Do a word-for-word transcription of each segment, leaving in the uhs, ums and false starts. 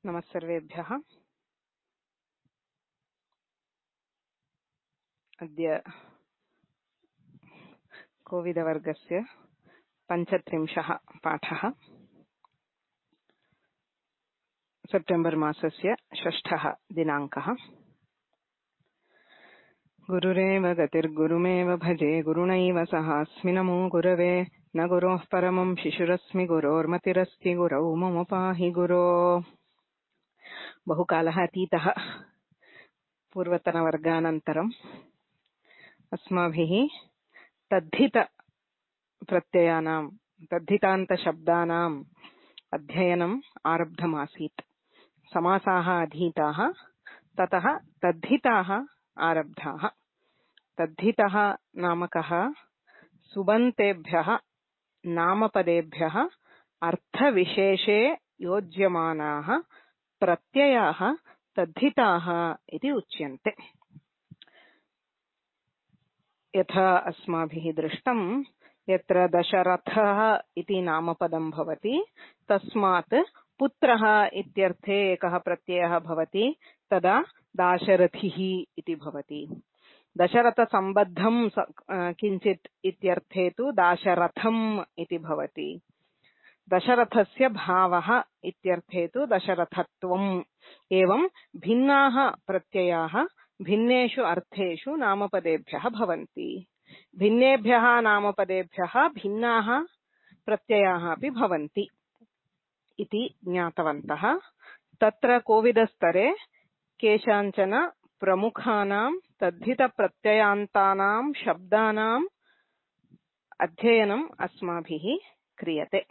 नमस्सर्वेभ्यः। अद्य कोविदवर्गस्य पञ्चत्रिंशः पाठः। सेप्टेम्बर् मासस्य षष्ठः दिनाङ्कः। गुरुरेव गतिर्गुरुमेव भजे गुरुणैव सहास्मि नमो गुरवे न गुरोः परमं शिशुरस्मि गुरोर्मतिरस्ति गुरौ मम पाहि गुरो। बहुकालः अतीतः। पूर्वतनवर्गानन्तरम् अस्माभिः तद्धित प्रत्ययानां तद्धितान्तशब्दानाम् अध्ययनम् आरब्धमासीत्। समासाः अधीताः, ततः तद्धिताः आरब्धाः। तद्धितः नामकः सुबन्तेभ्यः नामपदेभ्यः अर्थविशेषे योज्यमानाः प्रत्ययाः तद्धिताः इति उच्यन्ते। यथा अस्माभिः दृष्टं, यत्र दशरथः इति नामपदं भवति तस्मात् पुत्रः इत्यर्थे एकः प्रत्ययः भवति, तदा दाशरथिः इति भवति। दशरथसम्बद्धं किञ्चित् इत्यर्थे तु दाशरथम् इति भवति। दशरथस्य भावः इत्यर्थे तु दशरथत्वम्। एवं भिन्नाः प्रत्ययाः भिन्नेषु अर्थेषु नामपदेभ्यः भवन्ति। भिन्नेभ्यः नामपदेभ्यः भिन्नाः प्रत्ययाः अपि भवन्ति इति ज्ञातवन्तः। तत्र कोविदस्तरे केषाञ्चन प्रमुखानां तद्धितप्रत्ययान्तानां शब्दानाम् अध्ययनम् अस्माभिः क्रियते।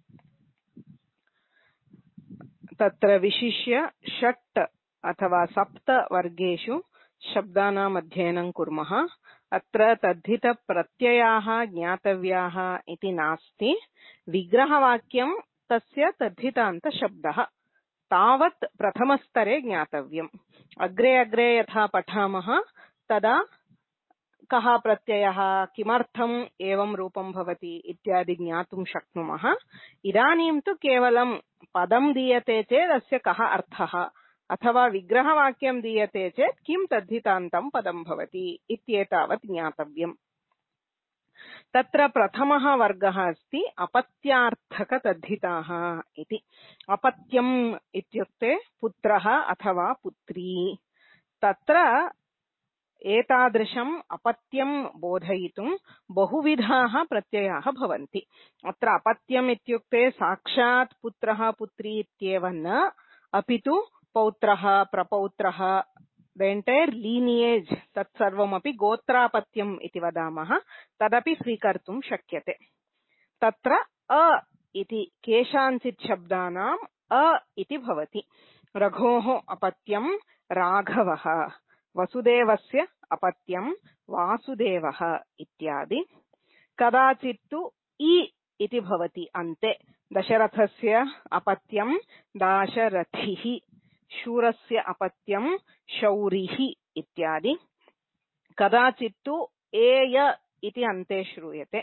तत्र विशिष्य षट् अथवा सप्त वर्गेषु शब्दानाम् अध्ययनं कुर्मः। अत्र तद्धितप्रत्ययाः ज्ञातव्याः इति नास्ति। विग्रहवाक्यं तस्य तद्धितान्तशब्दः तावत् प्रथमस्तरे ज्ञातव्यम्। अग्रे अग्रे यथा पठामः तदा कः प्रत्ययः, किमर्थम् एवं रूपं भवति इत्यादि ज्ञातुं शक्नुमः। इदानीं तु केवलं पदं दीयते चेत् अस्य कः अर्थः, अथवा विग्रहवाक्यं दीयते चेत् किं तद्धितान्तं पदं भवति इत्येतावत् ज्ञातव्यम्। तत्र प्रथमः वर्गः अस्ति अपत्यार्थकतद्धिताः इति। अपत्यम् इत्युक्ते पुत्रः अथवा पुत्री। तत्र एतादृशम् अपत्यं बोधयितुं बहुविधाः प्रत्ययाः भवन्ति। अत्र अपत्यम् इत्युक्ते साक्षात् पुत्रः पुत्री इत्येव न, अपि तु पौत्रः प्रपौत्रः, द एंटायर लीनियेज् तत्सर्वमपि गोत्रापत्यम् इति वदामः, तदपि स्वीकर्तुं शक्यते। तत्र अ इति केषाञ्चित् शब्दानाम् अ इति भवति। रघोः अपत्यं राघवः, वसुदेवस्य अपत्यं वासुदेवः इत्यादि। कदाचित् तु इ इति भवति अन्ते। दशरथस्य अपत्यं दाशरथिः, शूरस्य अपत्यं शौरिः इत्यादि। कदाचित् तु एय इति अन्ते श्रूयते।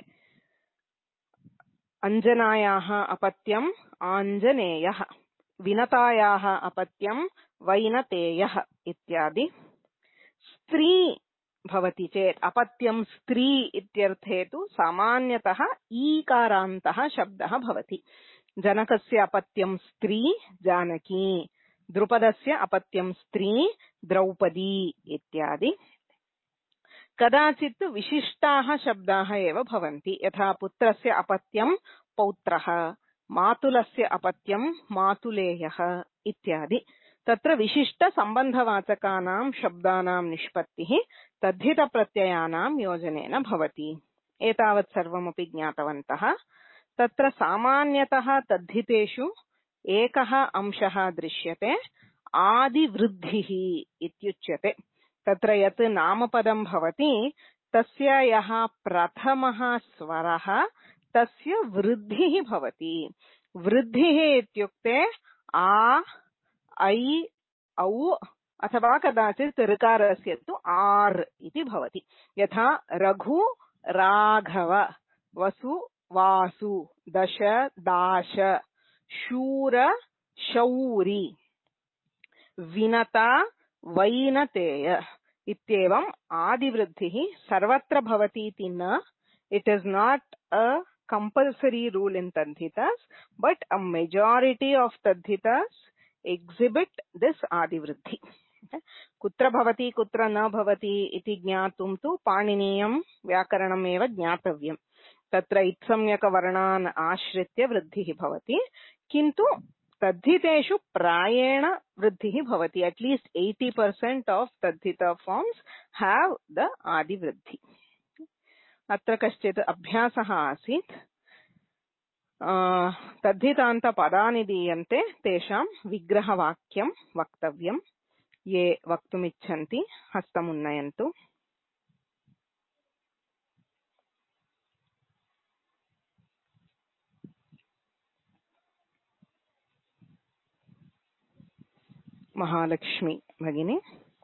अञ्जनायाः अपत्यम् आञ्जनेयः, विनतायाः अपत्यं वैनतेयः इत्यादि। स्त्री भवति चेत् अपत्यं स्त्री इत्यर्थे तु सामान्यतः ईकारान्तः शब्दः भवति। जनकस्य अपत्यं स्त्री जानकी, द्रुपदस्य अपत्यं स्त्री द्रौपदी इत्यादि। कदाचित् विशिष्टाः शब्दाः एव भवन्ति, यथा पुत्रस्य अपत्यं पौत्रः, मातुलस्य अपत्यं मातुलेयः इत्यादि। तत्र विशिष्टसम्बन्धवाचकानां शब्दानां निष्पत्तिः तद्धितप्रत्ययानां योजनेन भवति। एतावत् सर्वमपि ज्ञातवन्तः। तत्र सामान्यतः तद्धितेषु एकः अंशः दृश्यते, आदिवृद्धिः इत्युच्यते। तत्र यत् नामपदं भवति तस्य यः प्रथमः स्वरः तस्य वृद्धिः भवति। वृद्धिः इत्युक्ते आ, ऐ, औ अथवा कदाचित् ऋकारस्य तु आर् इति भवति। यथा रघु राघव, वसु वासु, दश दाश, शूर शौरी विनता वैनतेय इत्येवम् आदिवृद्धिः सर्वत्र भवति इति न. It is not a compulsory rule in Tadhitas, but a majority of Tadhitas exhibit this adivriddhi. कुत्र भवति कुत्र न भवति इति ज्ञातुं तु पाणिनीयं व्याकरणमेव ज्ञातव्यम्. तत्र इत्सम्यक वर्णान् आश्रित्य वृद्धिः भवति, किन्तु तद्धितेषु प्रायेण वृद्धिः भवति. at least eighty percent of तद्धित forms have the आदिवृद्धि. अत्र कश्चित् अभ्यासः आसीत्. तद्धितान्त पदानि दीयन्ते, तेषां विग्रहवाक्यं वक्तव्यम्. ये वक्तुमिच्छन्ति हस्तमुन्नयन्तु. महालक्ष्मी भगिनी.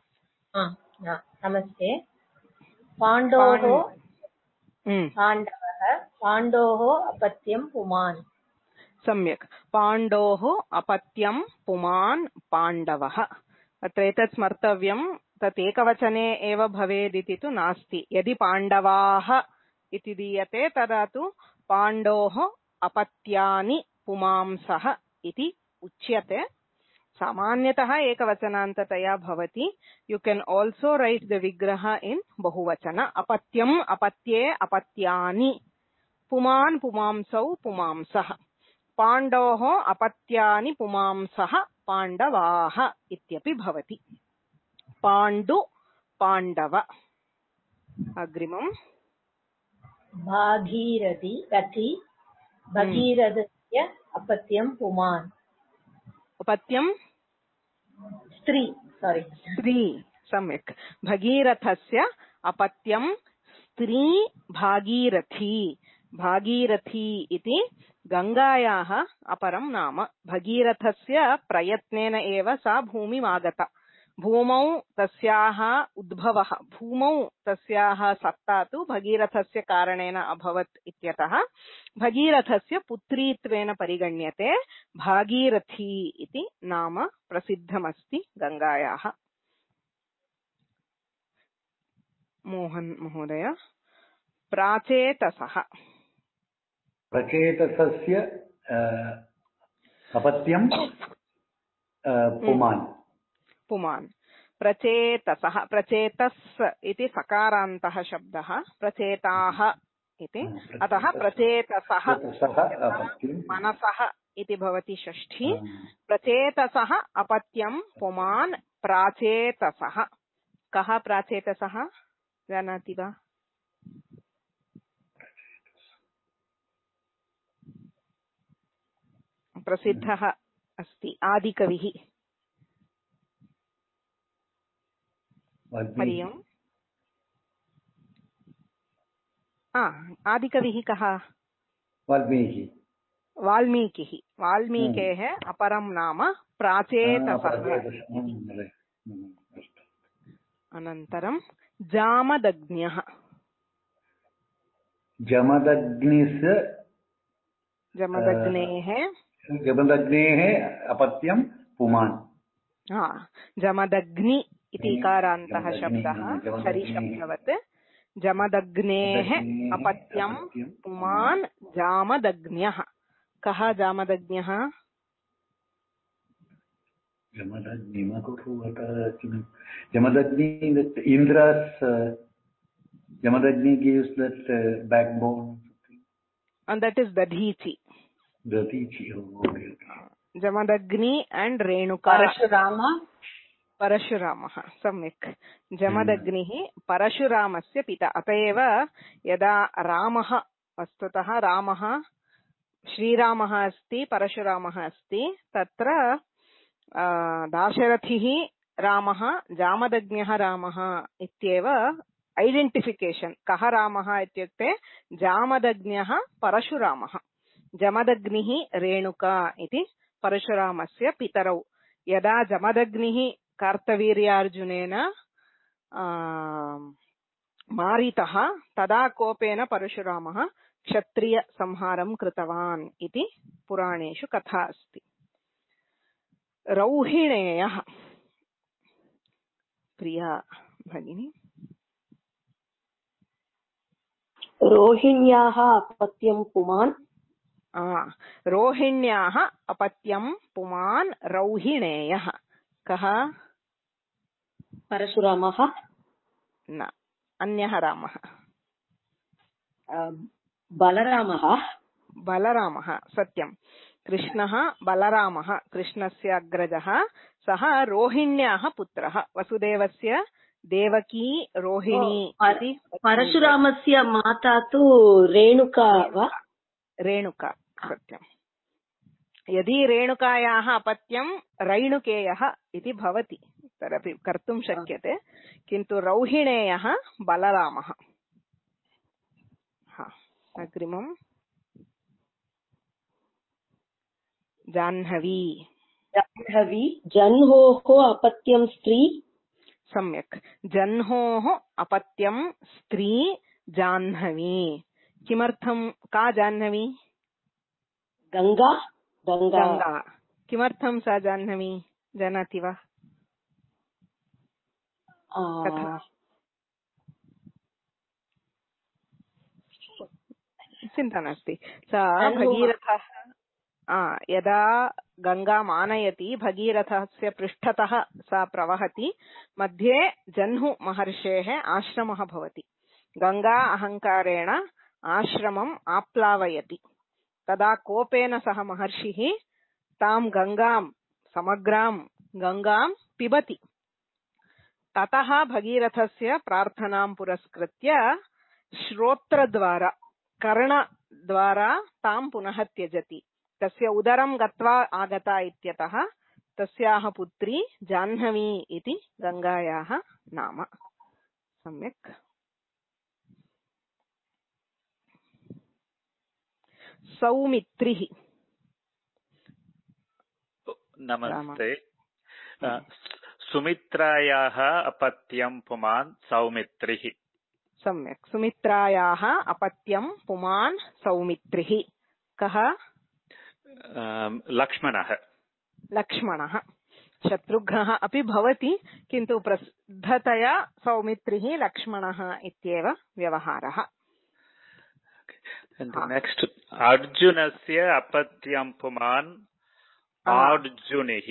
नमस्ते. पाण्डोः पाण्डवः पाण्डोः अपत्यं पुमान्. सम्यक्. पाण्डोः अपत्यं पुमान् पाण्डवः. अत्र एतत् स्मर्तव्यं, तत् एकवचने एव भवेदिति तु नास्ति. यदि पाण्डवाः इति दीयते तदा तु पाण्डोः अपत्यानि पुमांसः इति उच्यते. सामान्यतः एकवचनान्ततया भवति. You can also write the विग्रह इन बहुवचन. अपत्यम् अपत्ये अपत्यानि, पुमान् पुमांसौ पुमांसः. पाण्डोः अपत्यानि पुमांसः पाण्डवाः इत्यपि भवति. पाण्डु पाण्डव. अग्रिमम् भागीरथी रथी भगीरथस्य अपत्यं पुमान्. अपत्यं स्त्री सॉरी स्त्री. सम्यक्. भगीरथस्य अपत्यं स्त्री भागीरथी. भागीरथी इति गङ्गायाः अपरं नाम. भगीरथस्य प्रयत्नेन एव सा भूमिमागता. भूमौ तस्याः उद्भवः, भूमौ तस्याः सत्ता तु भगीरथस्य कारणेन अभवत् इत्यतः भगीरथस्य पुत्रीत्वेन परिगण्यते. भागीरथी इति नाम प्रसिद्धमस्ति गङ्गायाः. मोहन महोदय. प्राचेतसः. प्रचेतसस्य अपत्यं पुमान्. पुमान्. प्रचेतसः. प्रचेतस् इति सकारान्तः शब्दः. प्रचेताः इति. अतः प्रचेतसः मनसः इति भवति षष्ठी. प्रचेतसः अपत्यं पुमान् प्राचेतसः. कः प्राचेतसः जानाति वा? प्रसिद्धः अस्ति आदिकविः. हरि ओम्. आदिकविः कः? वाल्मीकि. वाल्मीकिः. वाल्मीकेः अपरं नाम प्राचेतसः. अनन्तरं जामदग्न्यः. जमदग्निस्य जमदग्नेः जमदग्नेः अपत्यं पुमान्. हा. जमदग्नि इति कारान्तः शब्दः शरीशब्दवत्. जमदग्नेः अपत्यं पुमान् जामदग्न्यः. कः जामदग्न्यः? Jamadagni, Indra's uh, Jamadagni gives that uh, backbone. And that is Dadhichi. Dadhichi, oh, okay. Jamadagni and Renuka. Parashurama. Parashuramaha. Samyak. Jamadagnihi Parashuramasya pita. Atayeva yada Ramaha vastutaha Ramaha Shriramaha asti Parashuramaha asti tatra दाशरथिः रामः जामदग्न्यः रामः इत्येव ऐडेंटिफिकेशन्. कः रामः इत्युक्ते जामदग्न्यः परशुरामः. जमदग्निः रेणुका इति परशुरामस्य पितरौ. यदा जमदग्निः कार्तवीर्यार्जुनेन मारितः तदा कोपेन परशुरामः क्षत्रिय संहारं कृतवान् इति पुराणेषु कथा अस्ति. रौहिणेयः. प्रिया भगिनी। रोहिण्याः अपत्यं पुमान्। रोहिण्याः अपत्यं पुमान् रौहिणेयः। कः? परशुरामः। न, अन्यः रामः। बलरामः। बलरामः, सत्यं। कृष्णः बलरामः, कृष्णस्य अग्रजः। सः रोहिण्याः पुत्रः। वसुदेवस्य देवकी रोहिणी इति। परशुरामस्य माता तु रेणुका वा? रेणुका, सत्यं। यदि रेणुकायाः अपत्यं रैणुकेयः इति भवति तदपि कर्तुं शक्यते, किन्तु रौहिणेयः बलरामः। अग्रिमम् जाह्नवी। जाह्नवी जह्नोः अपत्यं स्त्री। सम्यक्। जह्नोः अपत्यं स्त्री जाह्नवी। किमर्थं? का जाह्नवी? गंगा। गंगा। गंगा। किमर्थं सा जाह्नवी, जानाति वा? चिन्ता नास्ति। सा भगीरथः यदा गंगाम् आनयति, भगीरथस्य पृष्ठतः सा प्रवहति, मध्ये जह्नु महर्षेः आश्रमः भवति। गंगा अहङ्कारेण आश्रमम् आप्लावयति। तदा कोपेन सह महर्षिः तां गंगां, समग्रां गंगां पिबति। ततः भगीरथस्य प्रार्थनां पुरस्कृत्य श्रोत्रद्वारा, कर्णद्वारा तां पुनः त्यजति। तस्य उदरं गत्वा आगता इत्यतः तस्याः पुत्री जाह्नवी इति गंगायाः नाम। सम्यक्। सौमित्रिः। नमस्ते। सुमित्रायाः अपत्यं पुमान् सौमित्रिः। सम्यक्। सुमित्रायाः अपत्यं पुमान् सौमित्रिः। कः? लक्ष्मणः। लक्ष्मणः। शत्रुघ्नः अपि भवति, किन्तु प्रसिद्धतया सौमित्रिः लक्ष्मणः इत्येव व्यवहारः। नेक्स्ट् अर्जुनस्य अपत्यं पुमान् आर्जुनिः।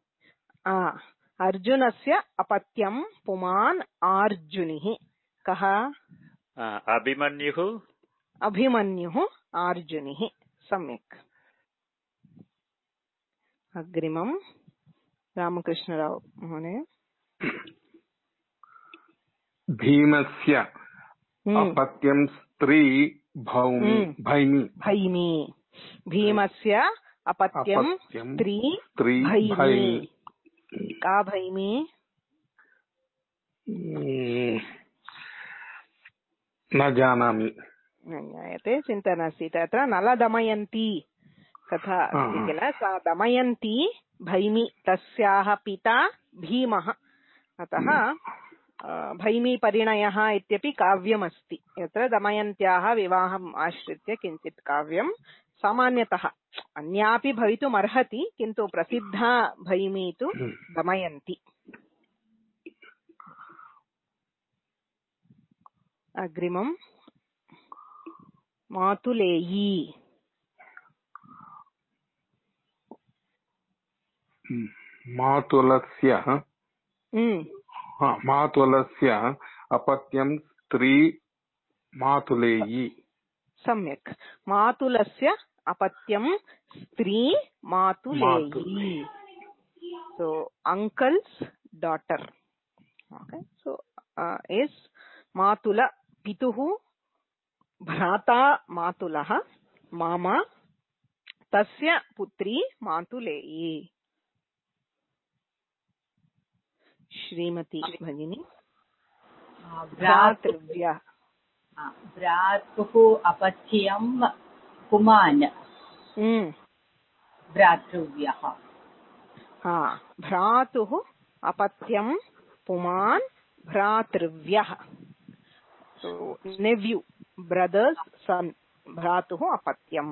अर्जुनस्य अपत्यं पुमान् आर्जुनिः। कः? अभिमन्युः। अभिमन्युः आर्जुनिः। सम्यक्। अग्रिमं रामकृष्णराव महोदय। भीमस्य अपत्यं स्त्री भौमी भैमी। भैमी। भीमस्य अपत्यं स्त्री भैमी। का भैमी? न जानामि। न ज्ञायते, चिन्ता नास्ति। तत्र नलदमयन्ती कथा अस्ति किल, सा दमयन्ती भैमी, तस्याः पिता भीमः। अतः भैमी परिणयः इत्यपि काव्यमस्ति, यत्र दमयन्त्याः विवाहम् आश्रित्य किञ्चित् काव्यं। सामान्यतः अन्यापि भवितुमर्हति, किन्तु प्रसिद्धा भैमी तु दमयन्ती। अग्रिमं मातुलेयी। मातुलस्य मातुलस्य अपत्यं स्त्री मातुलेयी। सम्यक्। मातुलस्य अपत्यं स्त्री मातुलेयी। So uncle's daughter. Okay. So uh, is matula pituhu bhrata matulah mama tasya putri matuleyi. श्रीमती भगिनी। भ्रातृव्य। भ्रातुः अपत्यं पुमान् भ्रातृव्यः। हा, भ्रातुः अपत्यं पुमान् भ्रातृव्यः। सो नेव्यू, ब्रदर्स सन, भ्रातुः अपत्यं।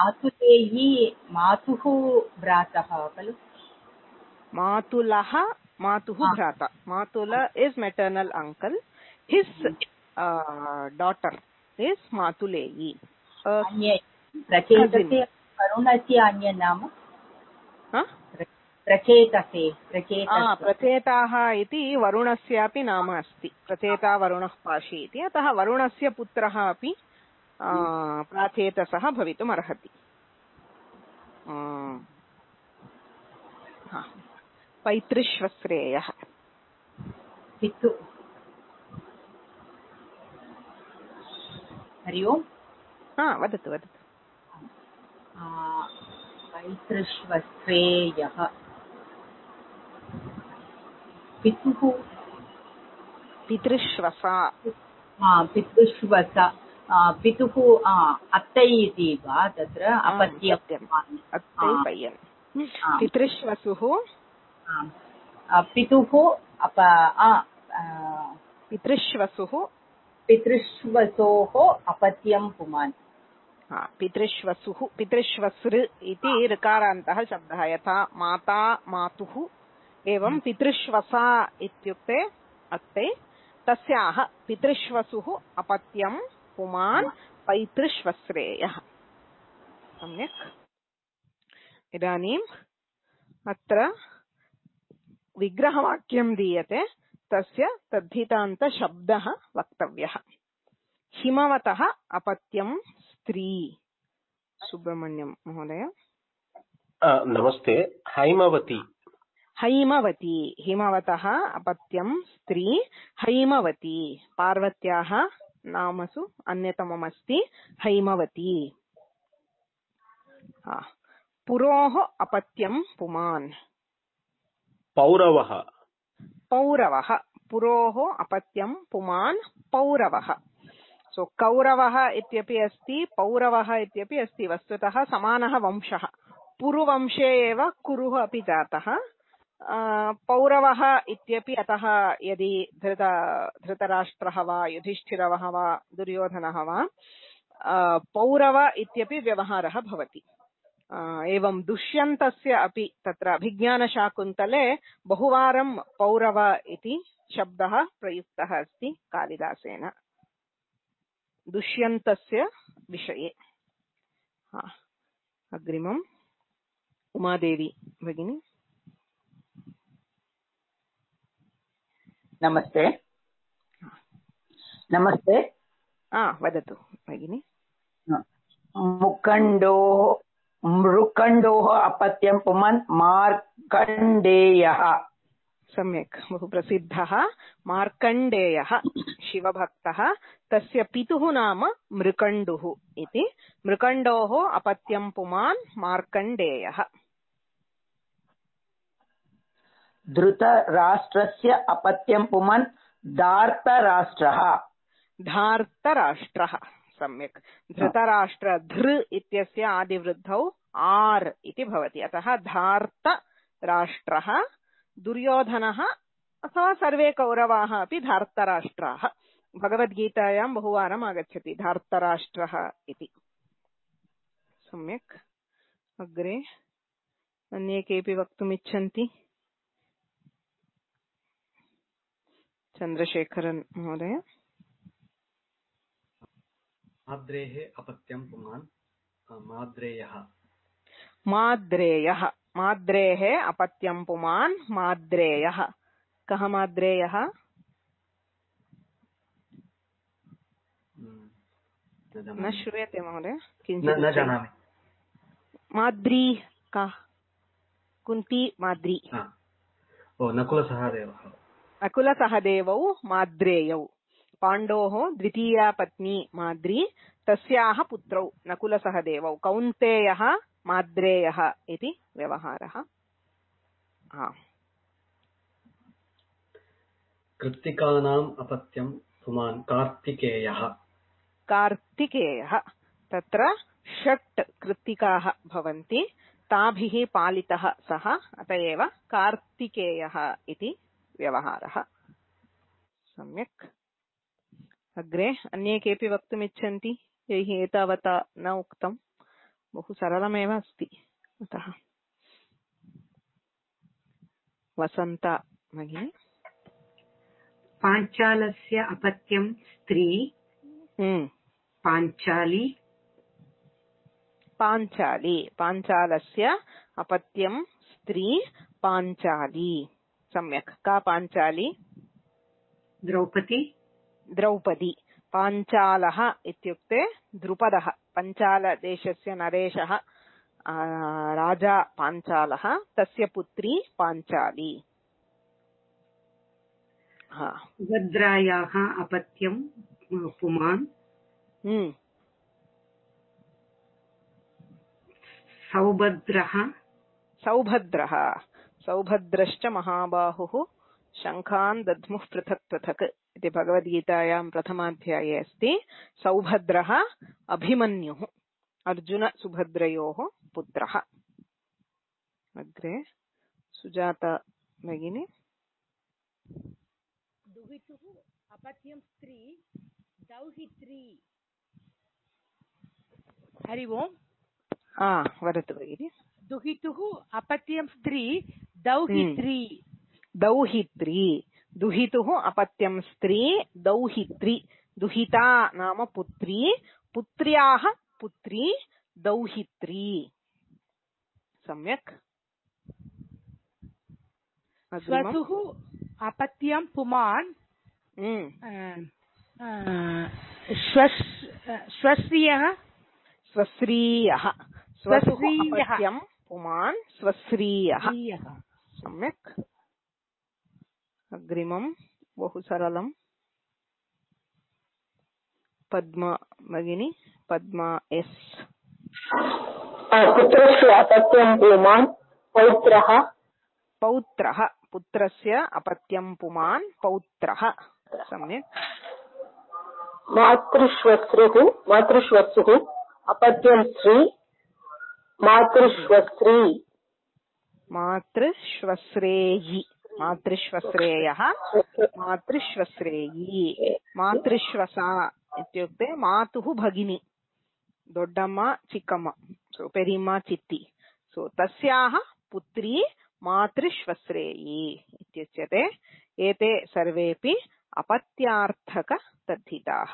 मातुलेयी मातुः भ्रातः खलु? मातुलः Matuhu Bhrata. Matula is maternal uncle. His uh, daughter is Matuleyi. Uh, अन्ये प्रचेतसे वरुणस्य अन्य नाम प्रचेतसे प्रचेतः प्रचेताः इति वरुणस्यापि नाम अस्ति. प्रचेता वरुणः पाशी इति. अतः वरुणस्य पुत्रः अपि प्राचेतसः भवितुम् अर्हति. पैतृश्वश्रेयः. पितु हरि ओम्. हा वदतु वदतु. पैतृश्वश्रेयः पितुः पितृश्वसा. पितृश्वसा पितुः अत्तै इति वा तत्र अपत्यम् अत्तै पय्यन्. पितृश्वसुः पितुः अप पितृश्वसुः पितृश्वसोः अपत्यं पुमान्. पितृश्वसुः पितृश्वसृ इति ऋकारान्तः शब्दः. यथा माता मातुः एवं पितृश्वसा इत्युक्ते अत्ते. तस्याः पितृश्वसुः अपत्यं पुमान् पैतृश्वश्रेयः. सम्यक्. इदानीम् अत्र विग्रहवाक्यं दीयते. तस्य तद्धितान्तशब्दः वक्तव्यः. हिमवतः अपत्यं स्त्री. सुब्रह्मण्यं महोदय. नमस्ते. हैमवती. हैमवती. हिमवतः अपत्यं स्त्री हैमवती. पार्वत्याः नामसु अन्यतममस्ति हैमवती. पुरोः अपत्यं पुमान्. पौरवः. पौरवः. पुरोः अपत्यं पुमान् पौरवः. सो कौरवः इत्यपि अस्ति पौरवः इत्यपि अस्ति. वस्तुतः समानः वंशः. पुरुवंशे एव कुरुः अपि जातः. पौरवः इत्यपि अतः यदि धृत धृतराष्ट्रः वा युधिष्ठिरः वा दुर्योधनः वा पौरव इत्यपि व्यवहारः भवति. एवं दुष्यन्तस्य अपि तत्र अभिज्ञानशाकुन्तले बहुवारं पौरव इति शब्दः प्रयुक्तः अस्ति कालिदासेन दुष्यन्तस्य विषये. अग्रिमम् उमादेवी भगिनी. नमस्ते. नमस्ते. वदतु भगिनी. मुकण्डोः मृकण्डोः अपत्यं पुमान् मार्कण्डेयः. सम्यक्. बहु प्रसिद्धः मार्कण्डेयः शिवभक्तः. तस्य पितुः नाम मृकण्डुः इति. मृकण्डोः अपत्यं पुमान् मार्कण्डेयः. धृतराष्ट्रस्य अपत्यं पुमान् धार्तराष्ट्रः. धार्तराष्ट्रः. सम्यक्. धृतराष्ट्र धृ इत्यस्य आदिवृद्धौ आर् इति भवति. अतः धार्तराष्ट्रः. दुर्योधनः अथवा सर्वे कौरवाः अपि धार्तराष्ट्राः. भगवद्गीतायां बहुवारम् आगच्छति धार्तराष्ट्रः इति. सम्यक्. अग्रे अन्ये केऽपि वक्तुमिच्छन्ति? चन्द्रशेखरन् महोदय. माद्रेः अपत्यं पुमान् माद्रेयः. माद्रेयः. माद्रेः अपत्यं पुमान् माद्रेयः. कः माद्रेयः? न श्रूयते महोदय. किञ्चित् न जानामि. माद्री का? कुन्ती माद्री. ओ नकुलसहदेवः. नकुलसहदेवौ माद्रेयौ. पाण्डोः द्वितीया पत्नी माद्री. तस्याः पुत्रौ नकुलसहदेवौ. कौन्तेयः माद्रेयः इति व्यवहारः. कृत्तिकानाम् अपत्यं पुमान् कार्तिकेयः. कार्तिकेयः. तत्र षट् कृत्तिकाः भवन्ति. ताभिः पालितः सः. अत एव कार्तिकेयः इति व्यवहारः. सम्यक्. अग्रे अन्ये केऽपि वक्तुमिच्छन्ति? यैः एतावता न उक्तं. बहु सरलमेव अस्ति. अतः वसन्त भगिनि पाञ्चालस्य अपत्यं स्त्री पाञ्चाली पाञ्चाली पाञ्चालस्य अपत्यं स्त्री पाञ्चाली सम्यक् का पाञ्चाली द्रौपदी द्रौपदी पाञ्चालः इत्युक्ते द्रुपदः पञ्चालदेशस्य नरेशः राजा पाञ्चालः तस्य पुत्री पाञ्चाली सुभद्रायाः अपत्यं पुमान् सौभद्रः सौभद्रः सौभद्रश्च महाबाहुः शङ्खान् दद्मुः पृथक् पृथक् इति भगवद्गीतायां प्रथमाध्याये अस्ति। सौभद्रः अभिमन्युः अर्जुनसुभद्रयोः पुत्रः। अग्रे सुजाता भगिनी दुहितुः अपत्यं स्त्री दौहित्री। हरि ओम्। वदतु भगिनि। दुहितुः अपत्यं स्त्री दौहित्री। दौहित्री दुहितुः अपत्यं स्त्री दौहित्री दुहिता नाम पुत्री पुत्र्याः पुत्री दौहित्री। सम्यक्। स्वसुः अपत्यं पुमान् स्वश्रियः स्वश्रियः स्वसुः अपत्यं पुमान् स्वश्रियः। सम्यक्। अग्रिमं बहु सरलम्। पद्मा भगिनी पद्मा एस्। पुत्रस्य अपत्यं पुमान् पौत्रः पौत्रः पुत्रस्य अपत्यं पुमान् पौत्रः। सम्यक्। मातृश्वश्रुः मातृश्वश्रुः अपत्यं स्त्री मातृश्वश्री। मातृश्वश्रेयी मातृश्वश्रेयः मातृश्वश्रेयी। मातृश्वसा इत्युक्ते मातुः भगिनी दोड्डम्मा चिक्कम्मा सो पेरिम्मा चित्ती सो तस्याः पुत्री मातृश्वश्रेयी इत्युच्यते। एते सर्वेपि अपत्यार्थक तद्धिताः।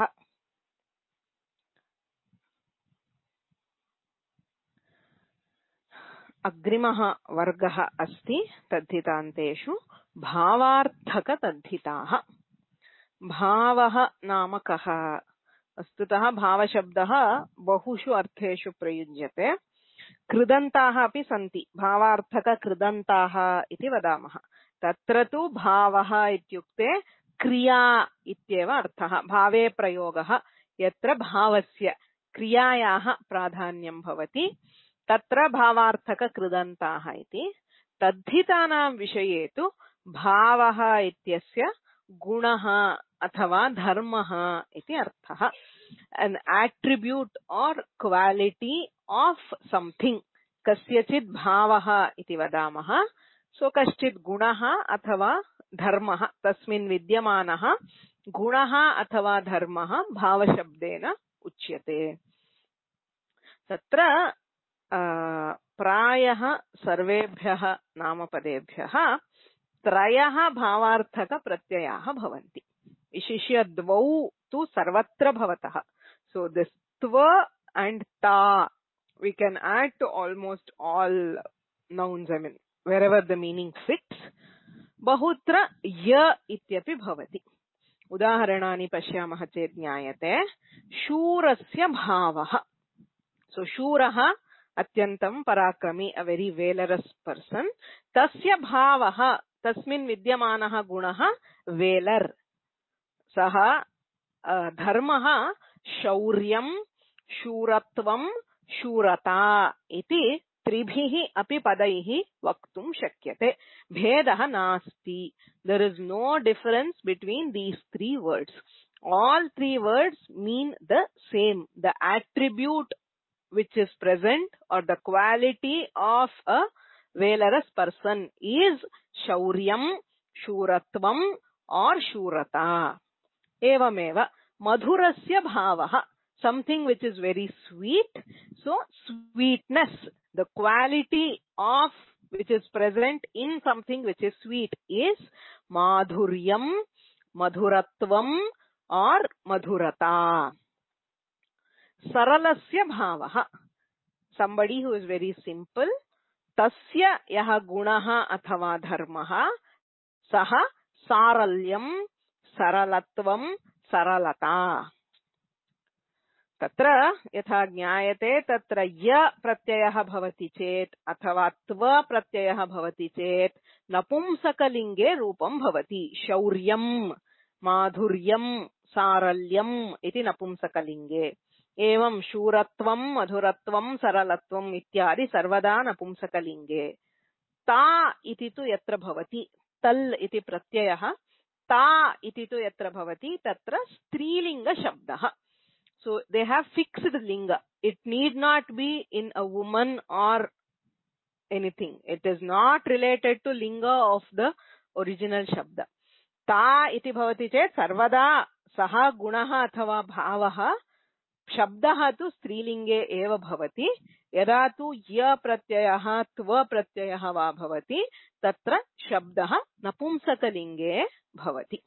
अग्रिमः वर्गः अस्ति तद्धितान्तेषु भावार्थक तद्धिताः। भावः नाम कः? वस्तुतः भावशब्दः बहुषु अर्थेषु प्रयुज्यते। कृदन्ताः अपि सन्ति भावार्थक कृदन्ताः इति वदामः। तत्र तु भावः इत्युक्ते क्रिया इत्येव अर्थः। भावे प्रयोगः यत्र भावस्य क्रियायाः प्राधान्यं भवति तत्र भावार्थक कृदन्ताः इति। तद्धितानां विषये तु भावः इत्यस्य गुणः अथवा धर्मः इति अर्थः। an attribute or quality of something कस्यचित् भावः इति वदामः। सो कश्चित् गुणः अथवा धर्मः तस्मिन् विद्यमानः गुणः अथवा धर्मः भावशब्देन उच्यते। तत्र प्रायः सर्वेभ्यः नामपदेभ्यः त्रयः भावार्थक प्रत्ययाः भवन्ति। विशिष्य द्वौ तु सर्वत्र भवतः। So this tva and ta we can add to almost all nouns, I mean wherever the meaning fits. बहुत्र य इत्यपि भवति। उदाहरणानि पश्यामः चेत् ज्ञायते। शूरस्य भावः। So शूरः अत्यन्तं पराक्रमी, a very valorous person. तस्य भावः तस्मिन् विद्यमानः गुणः वेलर्। सः धर्मः शौर्यं शूरत्वं शूरता इति त्रिभिः अपि पदैः वक्तुं शक्यते। भेदः नास्ति। There is no difference between these three words. All three words mean the same. The attribute which is present or the quality of a valorous person is shauryam, shuratvam or shurata. Evameva madhurasya bhavah, something which is very sweet. So sweetness, the quality of which is present in something which is sweet is madhuryam, madhuratvam or madhurata. Saralasya bhavaha. Somebody who is very simple. Tasya yaha gunaha athava dharmaha. Saha saralyam, saralatvam, saralata. Tatra yatha jnayate tatra ya pratyayah bhavati chet athava tva pratyayah bhavati chet napumsakalinge rupam bhavati. Shauryam, madhuryam, saralyam iti napumsakalinge. Evam shuratvam, madhuratvam, saralatvam ityadi sarvada napumsakalinge. Ta iti tu yatra bhavati. Tal iti pratyayah. Ta iti tu yatra bhavati. Tatra strilinga shabdah. So they have fixed linga. It need not be in a woman or anything. It is not related to linga of the original shabda. Ta iti bhavati chet sarvada saha gunaha athava bhavaha shabdah tu strilinge eva bhavati. Yada tu ya pratyayah tva pratyayah va bhavati tatra shabdah napumsakalinge bhavati.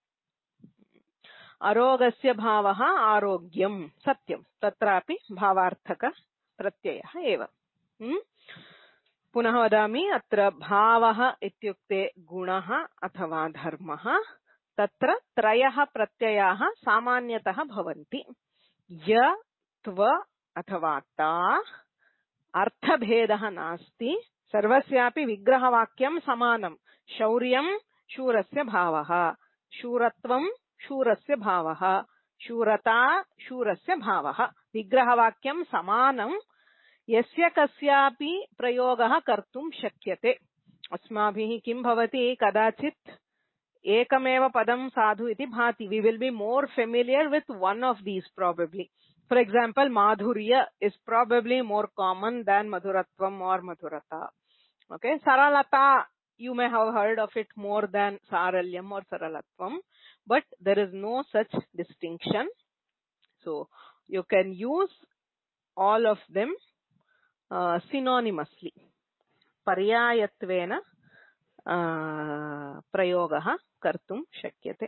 Arogasya bhavaha arogyam satyam. Tatrapi bhavarthaka pratyayah eva. Hmm? Punah vadami atra bhavaha ityukte gunaha athava dharmaha. Tatra trayah pratyayah samanyatah bhavanti. Ya tva athava ta arthabhedah nasti. Sarvasyapi vigrahavakyam samanam. Shauryam shurasya bhavaha. Shuratvam shurasya bhavaha. Shurata shurasya bhavaha. Vigrahavakyam samanam. Yasya kasyapi prayogah kartum shakyate. Asmabhihi kim bhavati kadachit ekameva padam sadhu iti bhati. We will be more familiar with one of these probably. For example, madhurya is probably more common than madhuratvam or madhurata. Okay, saralata, you may have heard of it more than saralyam or saralatvam, but there is no such distinction. So you can use all of them uh, synonymously. Paryayatvena uh, prayogah kartum shakyate.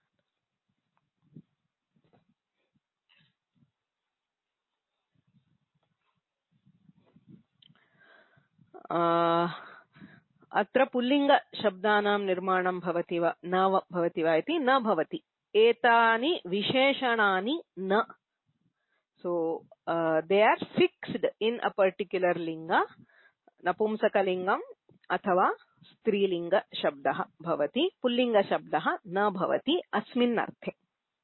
अत्र पुल्लिंग शब्दानां निर्माणं भवति वा न भवति वा इति न भवति. एतानि विशेषणानि न. So uh, they are fixed in a particular linga. Napumsakalingam athava strilinga shabdah bhavati. Pullinga shabdah na bhavati asmin arthe.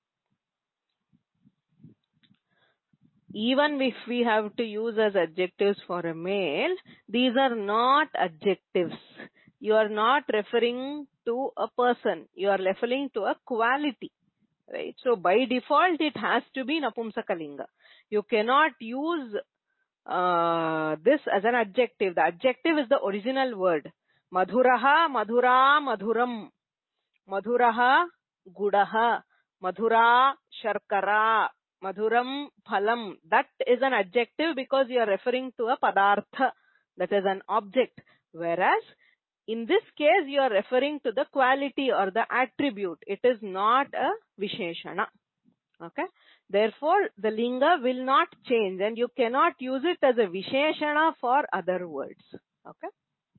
Even if we have to use as adjectives for a male, these are not adjectives. You are not referring to a person. You are referring to a quality. Right? So by default, it has to be napumsakalinga. You cannot use uh, this as an adjective. The adjective is the original word. Madhuraha, madhura, madhuram. Madhuraha, gudaha. Madhura, sharkara. Madhuram phalam. That is an adjective because you are referring to a padartha, that is an object. Whereas in this case you are referring to the quality or the attribute. It is not a visheshana. Okay. Therefore the linga will not change and you cannot use it as a visheshana for other words. Okay.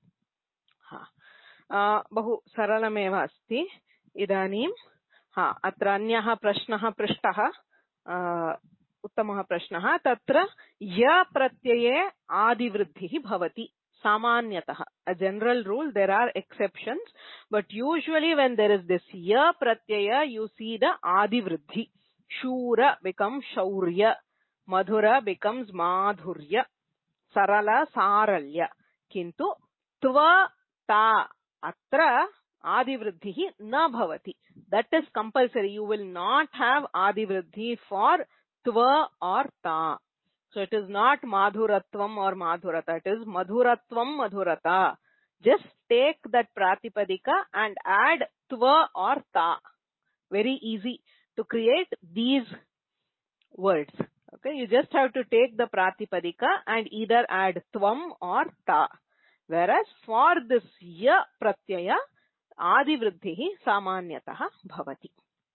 Ha. Bahu saralameva asti. Idanim. Ha. Atra anyah prashnah prishtah. उत्तमः प्रश्नः. तत्र य प्रत्यये आदिवृद्धिः भवति सामान्यतः. A general rule, there are exceptions, but usually when there is this ya pratyaya, you see the adivriddhi. Shura becomes shaurya, madhura becomes madhurya, sarala saralya. Kintu tva ta atra adivriddhi na bhavati. That is compulsory. You will not have adivriddhi for tva or ta. So it is not madhuratvam or madhurata. It is madhuratvam madhurata. Just take that pratipadika and add tva or ta. Very easy to create these words. Okay, you just have to take the pratipadika and either add tvam or ta. whereas for this ya pratyaya adivriddhi samanyatah bhavati.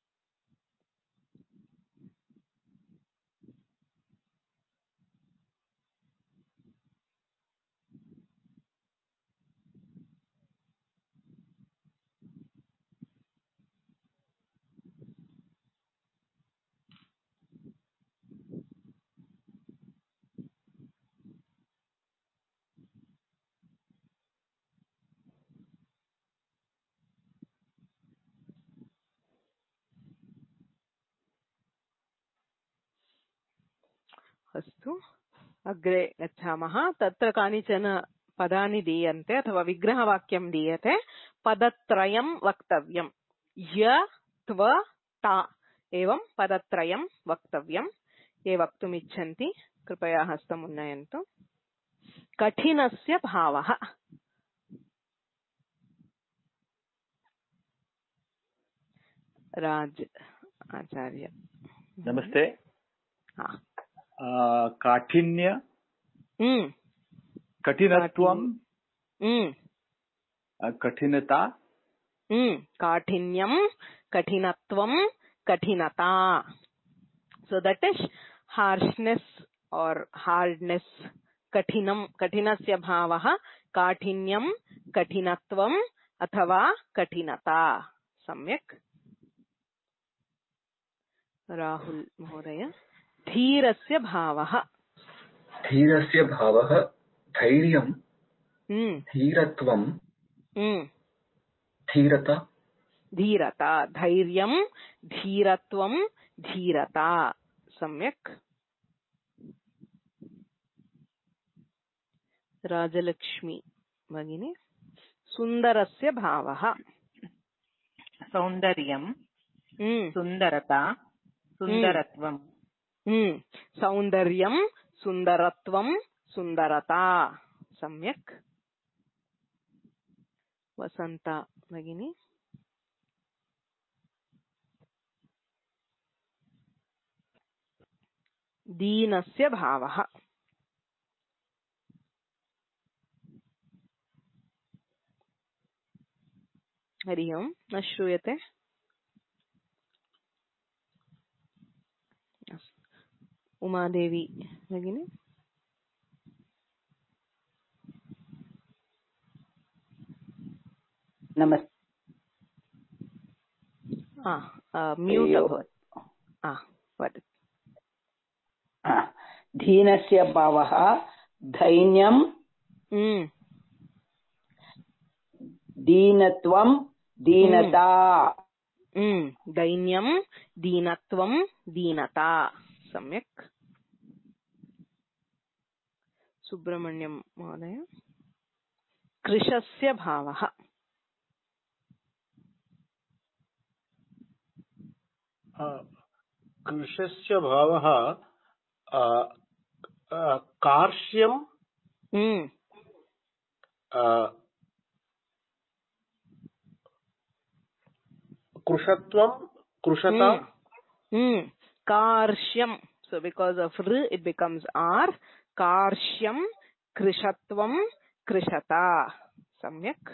अस्तु अग्रे गच्छामः. तत्र कानिचन पदानि दीयन्ते अथवा विग्रहवाक्यं दीयते. पदत्रयं वक्तव्यं. य त्व ता एवं पदत्रयं वक्तव्यं. ये वक्तुम् इच्छन्ति कृपया हस्तम् उन्नयन्तु. कठिनस्य भावः. राज आचार्य. नमस्ते. हाँ. काठिन्य, कठिनत्वं, कठिनता. काठिन्यं, कठिनत्वं, कठिनता. So that is harshness or hardness. कठिनं, कठिनस्य भावः काठिन्यं, कठिनत्वं अथवा कठिनता. सम्यक्. राहुल महोदय. धीरस्य भावः. धीरस्य भावः धैर्यं, धीरत्वं, धीरता. धीरता. धैर्यं, धीरत्वं, धीरता. सम्यक्. राजलक्ष्मी भगिनी. सुन्दरस्य भावः. सौन्दर्यं, सुन्दरता, सुन्दरत्वं. सौन्दर्यं, सुन्दरत्वं, सुन्दरता. सम्यक्. वसन्ता भगिनी. दीनस्य भावः. हरि ओम्. न श्रूयते. उमादेवी भगिनी. नमस्ते. म्यूट् अभवत्. वदतु. दीनस्य भावः धैर्यं, दीनत्वं, दीनता. दैन्यं, दीनत्वं, दीनता. सम्यक्. सुब्रह्मण्यं महोदय. कृशस्य भावः. कृशस्य भावः कार्श्यं, कृशत्वं, कृशता. कार्श्यं. So because of r it becomes r. कार्श्यं, कृशत्वं, कृशता. सम्यक्.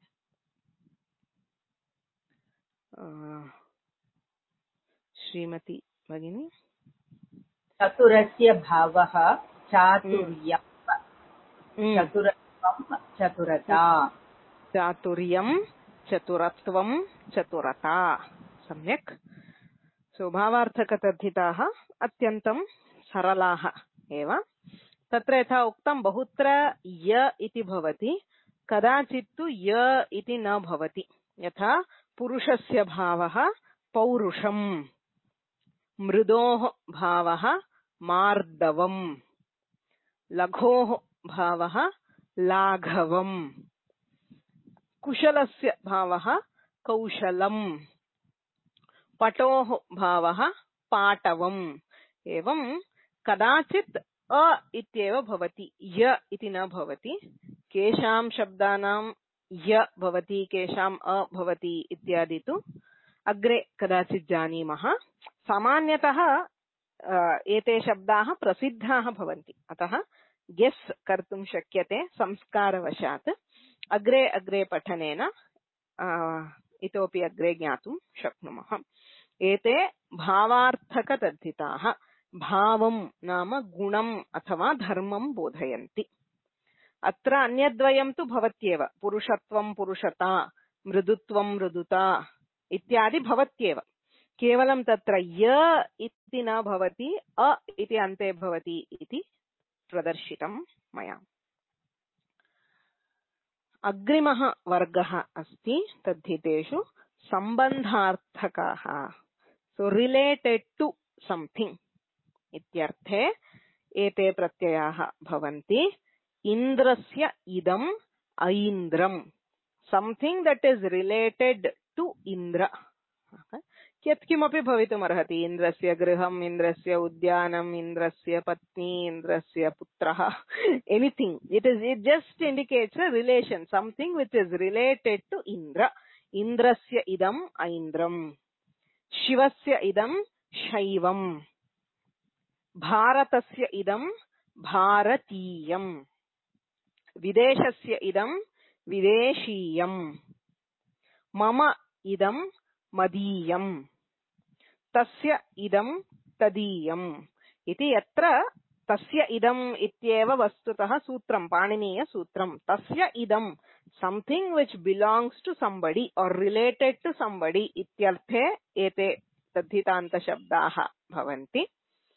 श्रीमती भगिनी. चतुरस्य भावः चातुर्यं, चतुरत्वं, चतुरता. चातुर्यं, चतुरत्वं, चतुरता. सम्यक्. सो भावार्थकतद्धिताः अत्यन्तं सरलाः एव. तत्र यथा उक्तं बहुत्र य इति भवति, कदाचित् तु य इति न भवति. यथा पुरुषस्य भावः पौरुषं, मृदोः भावः मार्दवम्, लघोः भावः लाघवम्, कुशलस्य भावः कौशलम्, पटोः भावः पाटवम्. एवं कदाचित् अ इत्येव भवति, य इति न भवति. केषां शब्दानां य भवति, केषाम् अ भवति इत्यादि तु अग्रे कदाचित् जानीमः. सामान्यतः एते शब्दाः प्रसिद्धाः भवन्ति. अतः गेस् कर्तुं शक्यते संस्कारवशात्। अग्रे अग्रे पठनेन इतोपि अग्रे ज्ञातुं शक्नुमः। एते भावार्थकतद्धिताः भावं नाम गुणम् अथवा धर्मं बोधयन्ति। अत्र अन्यद्वयं तु भवत्येव, पुरुषत्वं पुरुषता, मृदुत्वं मृदुता इत्यादि भवत्येव। केवलं तत्र य इति न भवति, अ इति अन्ते भवति इति प्रदर्शितं मया। अग्रिमः वर्गः अस्ति तद्धितेषु सम्बन्धार्थकाः। सो रिलेटेड टू समथिंग इत्यर्थे एते प्रत्ययाः भवन्ति। इन्द्रस्य इदम् ऐन्द्रम्, something that is related to Indra. यत्किमपि भवितुमर्हति, इन्द्रस्य गृहम्, इन्द्रस्य उद्यानम्, इन्द्रस्य पत्नी, इन्द्रस्य पुत्रः, anything. It is it just indicates a relation, something which is related to Indra. इन्द्रस्य इदम् ऐन्द्रम्, शिवस्य इदम् शैवम्, भारतस्य इदम् भारतीयम्, विदेशस्य इदम् विदेशीयम्, मम इदम् मदीयम्, तस्य इदम् तदीयम् इति। यत्र तस्य इदम् इत्येव वस्तुतः सूत्रं, पाणिनीय सूत्रं। तस्य इदम्, something which belongs to somebody or related to somebody इत्यर्थे एते तद्धितान्त शब्दाः भवन्ति।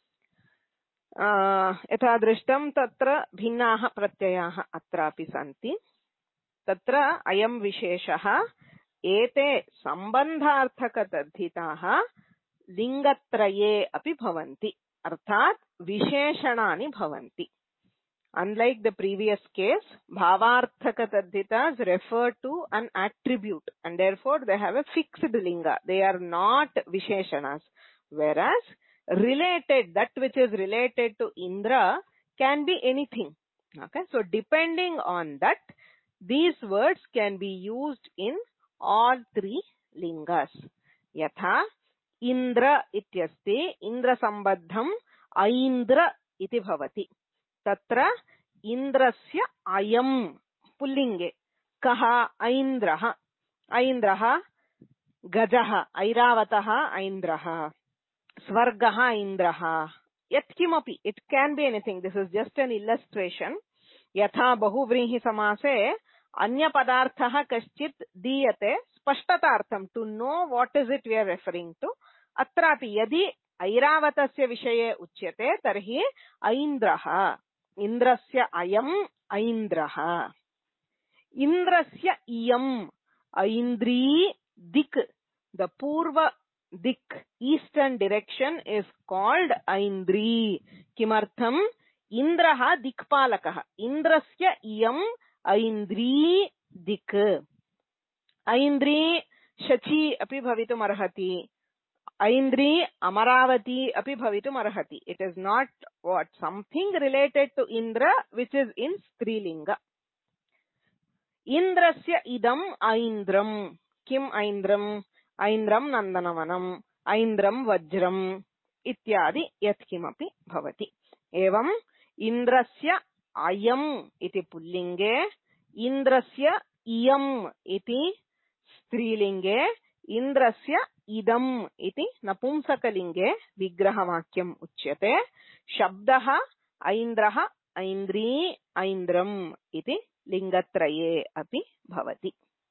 यथा दृष्टं तत्र भिन्नाः प्रत्ययाः अत्रापि सन्ति। तत्र अयं विशेषः, एते सम्बन्धार्थकतद्धिताः लिङ्गत्रये अपि भवन्ति, अर्थात् विशेषणानि भवन्ति। Unlike the previous case, bhavarthakatadhitas refer to an attribute and therefore they have a fixed linga. They are not visheshanas. Whereas related, that which is related to Indra can be anything. Okay, so depending on that, these words can be used in all three lingas. Yatha Indra ityasti, Indra sambadham Aindra iti bhavati. तत्र इन्द्रस्य अयम् पुल्लिङ्गे कः ऐन्द्रः, ऐन्द्रः गजः, ऐरावतः ऐन्द्रः, स्वर्गः ऐन्द्रः, यत्किमपि, it can be anything. This is just an illustration. यथा बहुव्रीहि समासे अन्यपदार्थः कश्चित् दीयते स्पष्टतार्थं, to know what is it we are referring to. अत्रापि यदि ऐरावतस्य विषये उच्यते तर्हि ऐन्द्रः, इन्द्रस्य अयम् ऐन्द्रः, इन्द्रस्य इयम् ऐन्द्री दिक्, द पूर्व दिक्, eastern direction is called Aindri. किमर्थम्? इन्द्रः दिक्पालकः, इन्द्रस्य इयम् ऐन्द्री दिक्। ऐन्द्री शची अपि भवितुमर्हति, ऐन्द्री अमरावती अपि भवितुमर्हति। It is not what something related to Indra which is in Strilinga. Indrasya idam Aindram. Kim Aindram? Aindram Nandanavanam, Aindram Vajram ityadi yatkimapi bhavati. Evam Indrasya ayam iti pullinge, Indrasya iyam iti strilinge, Indrasya idam iti napumsakalinge vigrahavakyam uchyate. शब्दः ऐन्द्रः ऐन्द्री ऐन्द्रम् इति लिङ्गत्रये अपि भवति।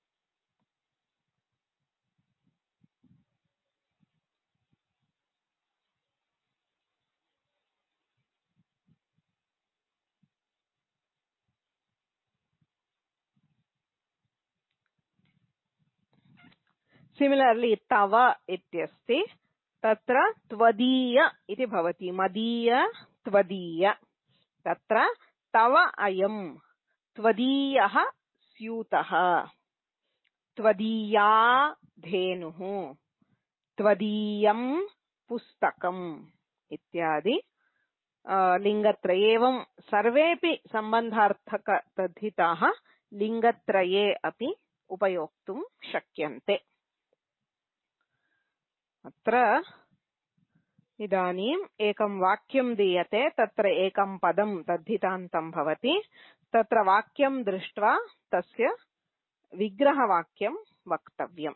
Similarly, tava ityasti, तत्र त्वदीय इति भवति, मदीय त्वदीय। तत्र तव अयम्, त्वदीयः स्यूतः, त्वदीया धेनुः, त्वदीयं पुस्तकम् इत्यादि लिङ्गत्रये। एवं सर्वेपि सम्बन्धार्थकतद्धिताः लिङ्गत्रये अपि उपयोक्तुं शक्यन्ते। अत्र इदानीम् एकं वाक्यं दीयते, तत्र एकं पदं तद्धितान्तं भवति, तत्र वाक्यं दृष्ट्वा तस्य विग्रहवाक्यं वक्तव्यम्।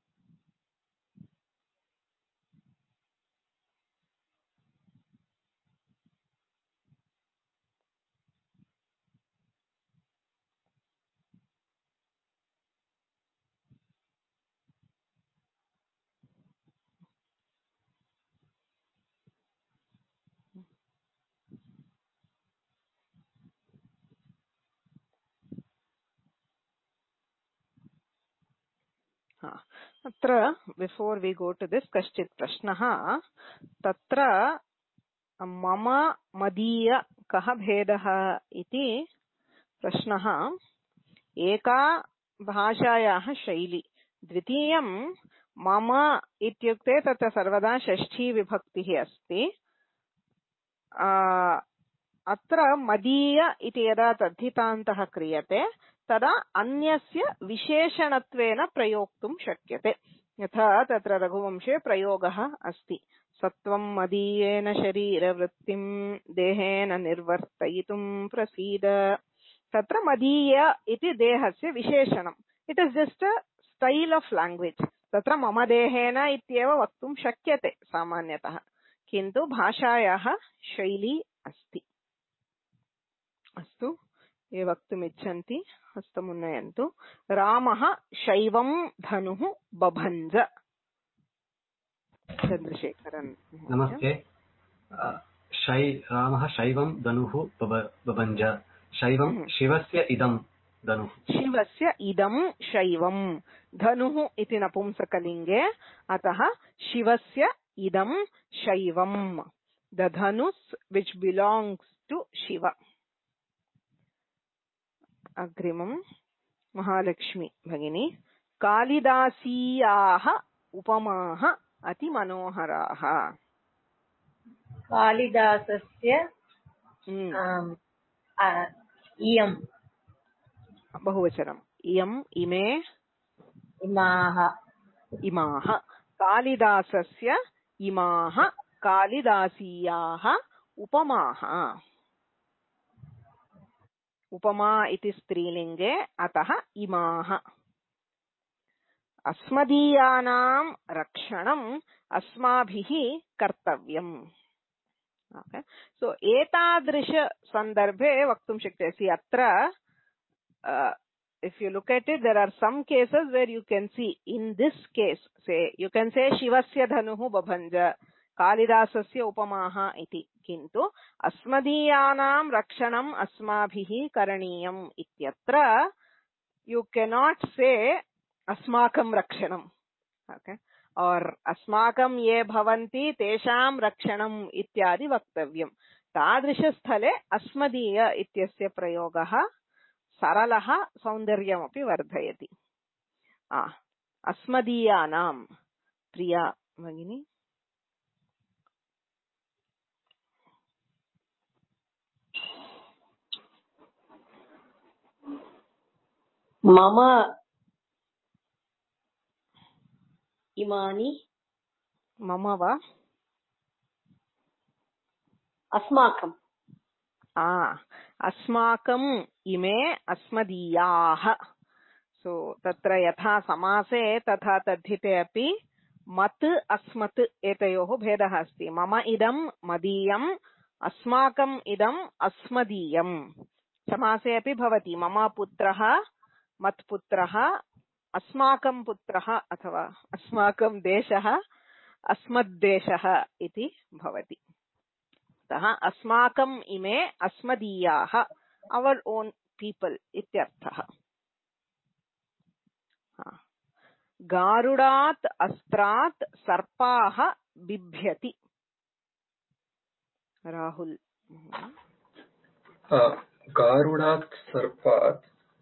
अत्र before we go to this कश्चित् प्रश्नः, तत्र मम मदीय कः भेदः इति प्रश्नः। एका भाषायाः शैली, द्वितीयं मम इत्युक्ते तत्र सर्वदा षष्ठी विभक्तिः अस्ति। अत्र मदीय इति यदा तद्धितान्तः क्रियते तदा अन्यस्य विशेषणत्वेन प्रयोक्तुं शक्यते। यथा तत्र रघुवंशे प्रयोगः अस्ति, सत्वं मदीयेन शरीरवृत्तिं देहेन निर्वर्तयितुं प्रसीद। तत्र मदीय इति देहस्य विशेषणम्। It is just a style of language. तत्र मम देहेन इत्येव वक्तुं शक्यते सामान्यतः, किन्तु भाषायाः शैली अस्ति। अस्तु, ये वक्तुमिच्छन्ति हस्तमुन्नयन्तु। रामः शैवं धनुः बभञ्ज। चन्द्रशेखरन्। नमस्ते। शै रामः शैवं धनुः बभञ्ज। शैवं शिवस्य इदं धनुः। शिवस्य इदं शैवं धनुः इति नपुंसकलिङ्गे, अतः शिवस्य इदं शैवं, the dhanus which belongs to Shiva. अग्रिमं महालक्ष्मी भगिनी, कालिदासीयाः उपमाः अतिमनोहराः। कालिदासस्य इयं बहुवचनम्, इयम् इमे इमाः इमाः। कालिदासस्य इमाः कालिदासीयाः उपमाः। उपमा इति स्त्रीलिङ्गे, अतः इमाः। अस्मदीयानां रक्षणम् अस्माभिः कर्तव्यम्। ओके, सो एतादृश संदर्भे वक्तुं शक्यते। अत्र if you look at it, there are some cases where you can see, in this case, say you can say shivasya dhanuhu babhanja, kalidasasya upamaha iti, kintu asmadiyanam rakshanam asmabhihi karaniyam ityatra you cannot say asmakam rakshanam, okay, or asmakam ye bhavanti tesham rakshanam ityadi vaktavyam. तादृश स्थले अस्मदीय इत्यस्य प्रयोगः सरलः सौन्दर्यमपि वर्धयति। आ अस्मदीयानां प्रिया भगिनी। मम इमानि, मम वा अस्माकं। आ अस्माकं इमे अस्मदीयाः। सो तत्र यथा समासे तथा तद्धिते अपि मत् अस्मत् एतयोः भेदः अस्ति। मम इदं मदीयम्, अस्माकम् इदम् अस्मदीयम्। समासे अपि भवति, मम पुत्रः मत्पुत्रः, अस्माकं पुत्रः अथवा अस्माकं देशः अस्मद्देशः इति भवति। अतः अस्माकम् इमे अस्मदीयाः, our own people इत्यर्थः। गारुडात् अस्त्रात् सर्पाः बिभ्यति। राहुल। गारुडात् सर्पात्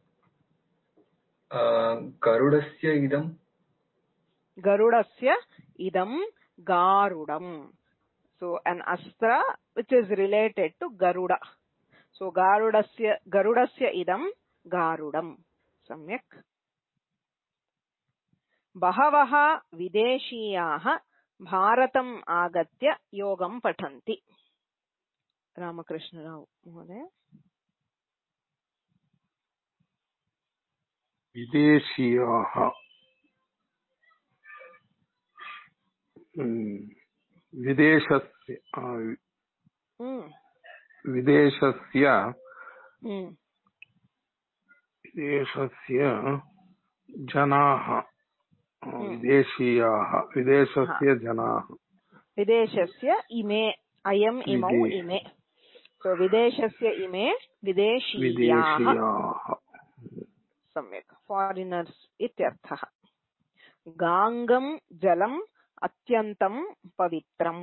गरुडस्य इदं गरुडस्य इदं गारुडम्. So an astra which is related to Garuda. So Garudasya Garudasya idam Garudam. Samyak. Bahavaha videshiyaha भारतम् आगत्य योगं पठन्ति. रामकृष्णराव महोदय. विदेशीयाः विदेशस्य विदेशस्य विदेशस्य जनाः विदेशीयाः विदेशस्य जनाः विदेशस्य इमे अयम् इमौ इमे. सो विदेशस्य इमे विदेशीयाः. सम्यक्. फॉरिनर्स् इत्यर्थः. गाङ्गं जलम् अत्यन्तं पवित्रम्.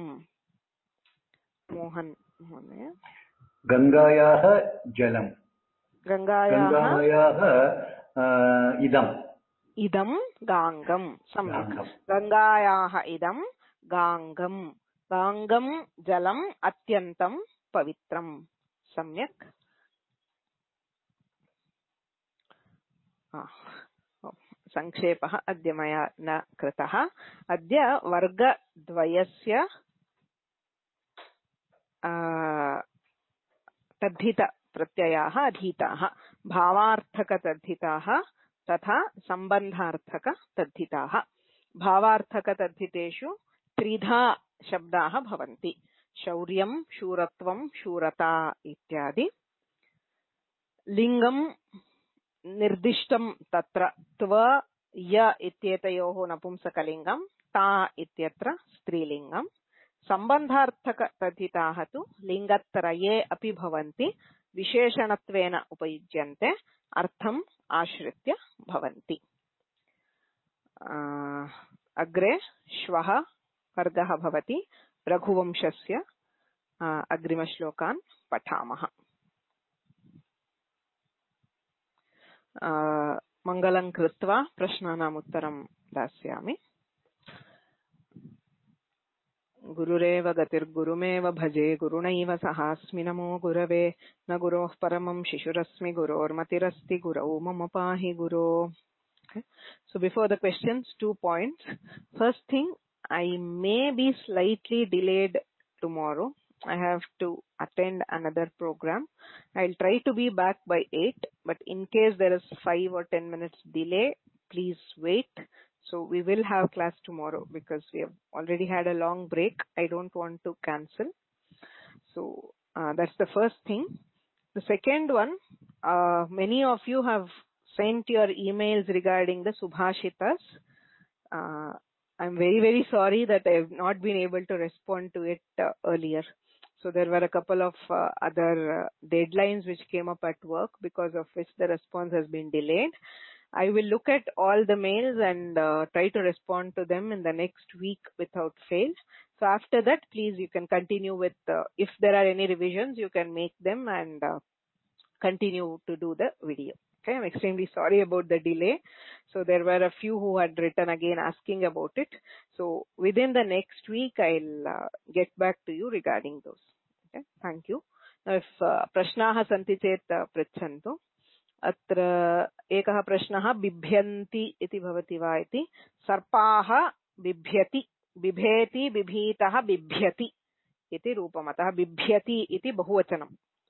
मोहन महोदय. गङ्गायाः जलम्. गङ्गायाः इदम् इदं गाङ्गं. सम्यक्. गङ्गायाः इदं गाङ्गं. गाङ्गं जलम् अत्यन्तं पवित्रम्. सम्यक्. संक्षेपः अद्य मया न कृतः. अद्य वर्गद्वयस्य तद्धितप्रत्ययाः अधीताः. भावार्थकतद्धिताः तथा सम्बन्धार्थकतद्धिताः. भावार्थकतद्धितेषु त्रिधा शब्दाः भवन्ति. शौर्यं, शूरत्वं, शूरता इत्यादि. लिङ्गं निर्दिष्टं तत्र त्व य इत्येतयोः नपुंसकलिङ्गं, ता इत्यत्र स्त्रीलिङ्गं. सम्बन्धार्थकतद्धिताः तु लिङ्गत्रये अपि भवन्ति. विशेषणत्वेन उपयुज्यन्ते. अर्थम् आश्रित्य भवन्ति. अग्रे श्वः वर्गः भवति. रघुवंशस्य अग्रिमश्लोकान् पठामः. मङ्गलं कृत्वा प्रश्नानाम् उत्तरं दास्यामि. गुरुरेव गतिर्गुरुमेव भजे गुरुणैव सहास्मि. नमो गुरवे न गुरोः परमं शिशुरस्मि. गुरोर्मतिरस्ति गुरौ मम पाहि गुरो. Okay. So before the questions, two points. First thing, I may be slightly delayed tomorrow. I have to attend another program. I'll try to be back by eight, but in case there is five or ten minutes delay, please wait. So we will have class tomorrow because we have already had a long break. I don't want to cancel. So uh, that's the first thing. The second one, uh, many of you have sent your emails regarding the Subhashitas. Uh, I'm very, very sorry that I have not been able to respond to it uh, earlier. So there were a couple of uh, other uh, deadlines which came up at work, because of which the response has been delayed. I will look at all the mails and uh, try to respond to them in the next week without fail. So after that, please, you can continue with, uh, if there are any revisions, you can make them and uh, continue to do the video. Okay, I'm extremely sorry about the delay. So there were a few who had written again asking about it. So within the next week, I'll uh, get back to you regarding those. Okay, thank you. Now, if uh, prashnaha santi chet uh, pritchantu. अत्र एकः प्रश्नः बिभ्यन्ति इति भवति वा इति. सर्पाः बिभ्यति, बिभेति, बिभीतः, बिभ्यति इति रूपम्. अतः बिभ्यति इति बहुवचनम्.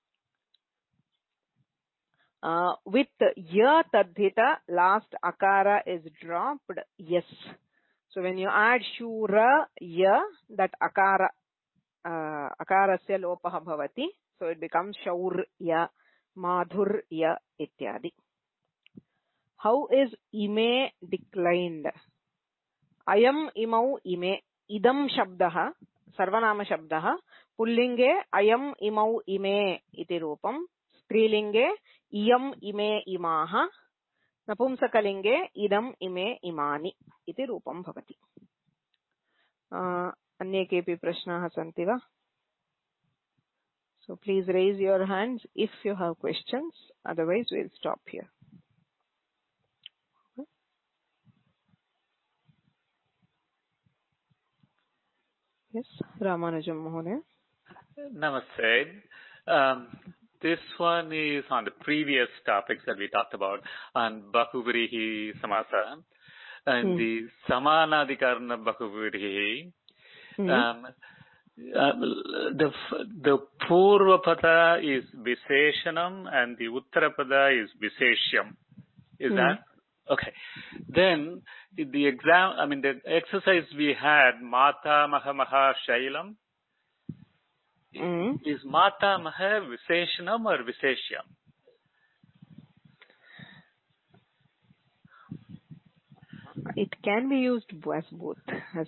Uh, with ya tadhita, last akara is dropped. Yes. So when you add shura ya, that akara uh, akarasya lopaha bhavati. So it becomes shaurya, madhurya ityadi. How is ime declined? Ayam imau ime. Idam shabdaha, sarvanama shabdaha. Pullinge ayam imau ime iti rupam. Strilinge iyam ime imaha. Napumsakalinge idam ime imani iti rupam bhavati. Uh, अन्ये केऽपि प्रश्नाः सन्ति वा? So please raise your hands if you have questions. Otherwise, we'll stop here. Yes, Ramanujam Mohoday. Namaste. Um, this one is on the previous topics that we talked about on Bahuvrihi Samasa. And hmm. the Samanadikarana Bahuvrihi, um, uh, the the Purvapada is Visheshanam and the Uttarapada is Visheshyam. Is Hmm. that okay? Then the exam, I mean the exercise we had, Mata Maha Maha Shailam. Hmm. Is Mata Maha Visheshanam or Visheshyam? It can be used as both. As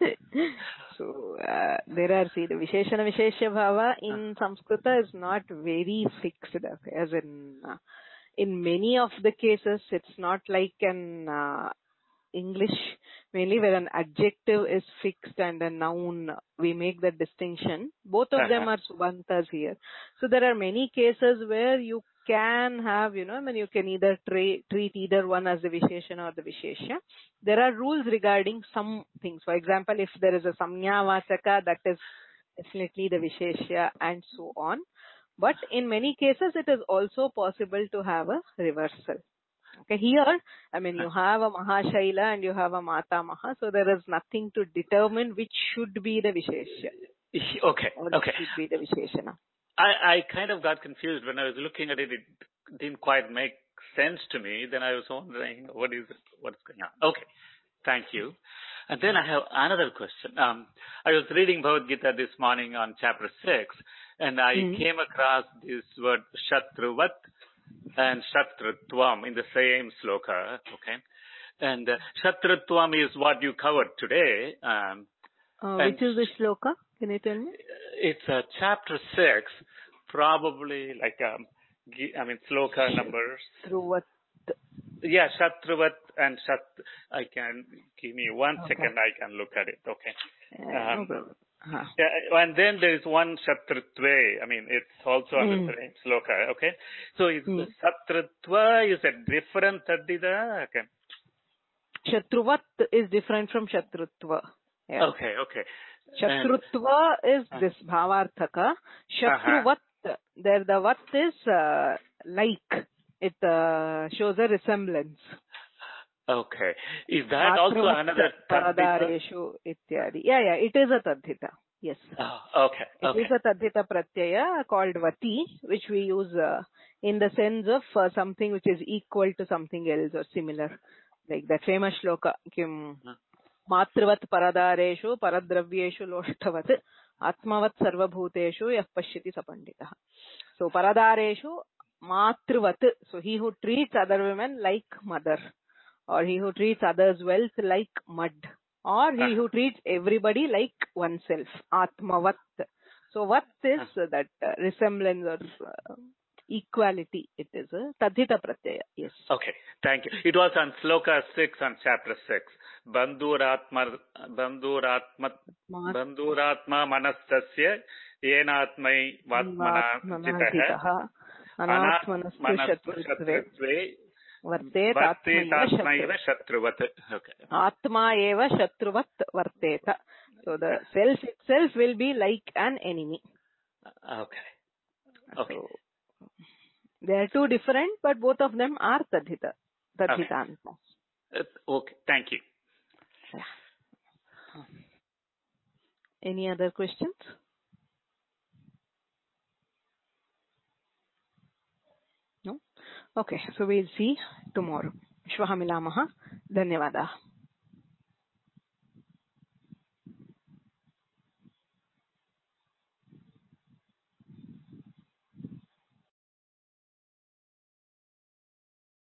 so uh, there are, see, the Visheshana Visheshya Bhava in Samskrita is not very fixed. As in, uh, in many of the cases, it's not like an uh, English, mainly where an adjective is fixed and a noun, we make that distinction. Both of them are Subantas here. So there are many cases where you can have, you know, I mean, you can either tra- treat either one as the Visheshana or the Visheshya. There are rules regarding some things. For example, if there is a Samnya Vachaka, that is definitely the Visheshya and so on. But in many cases, it is also possible to have a reversal. Okay, here, I mean, you have a Mahashaila and you have a Mata Maha, so there is nothing to determine which should be the Visheshya. Okay, or okay. should be the Visheshana. I, I kind of got confused when I was looking at it. It didn't quite make sense to me. Then I was wondering, what is it? What's going on? Okay, thank you. And then I have another question. Um, I was reading Bhagavad Gita this morning on chapter six, and I mm. came across this word Shatruvat and Shatrutvam in the same sloka. Okay, and uh, Shatrutvam is what you covered today. Um, uh, which is the sloka? Can you tell me? It's uh, chapter six, probably like um, I mean sloka numbers. Shatrutvat. Yeah, Shatruvat and Shat. I can give me one okay. second. I can look at it. Okay. Uh, um, no problem. Huh. Yeah, and then there is one Shatrutve. I mean, it's also on mm. the same sloka. Okay. So is mm. Shatrutva is a different Taddhita? Okay. Shatruvat is different from Shatrutva. Yeah. Okay. Okay. Shatrutva and, is uh, this Bhavarthaka. Shatruvat, uh-huh. there the Vat is uh, like. It uh, shows a resemblance. Okay. Is that also another Paradareshu ityadi. Yeah, yeah, it is a Taddhita. Yes. Oh, okay. It okay. is a Taddhita Pratyaya called Vati, which we use uh, in the sense of uh, something which is equal to something else or similar. Like that famous shloka, Kim Matravat Paradareshu Paradravyeshu Loshtavat Atmavat Sarvabhuteshu Yah Pashyati Sapanditah. So Paradareshu Matravat, so he who treats other women like mother, or he who treats others' wealth like mud, or he who treats everybody like oneself, Atmavat. So what is uh, that uh, resemblance or uh, equality? It is a Taddhita Pratyaya, yes. Okay, thank you. It was on Sloka six on chapter six. Bandhuratma, Bandhuratma, Bandhuratma Manastasya Yenatmai Vatmana Jitaha. Anatmanastu Shatrutve Vartet Atmaiva Shatruvat. Okay. Atma eva Shatruvat Varteta. So the self itself will be like an enemy. Okay. Okay. So they are two different, but both of them are Taddhita. Taddhita. Okay. okay. Thank you. Yeah. Any other questions? No? Okay, so we'll see tomorrow. Shvaha milamaha. Dhanyavadaha.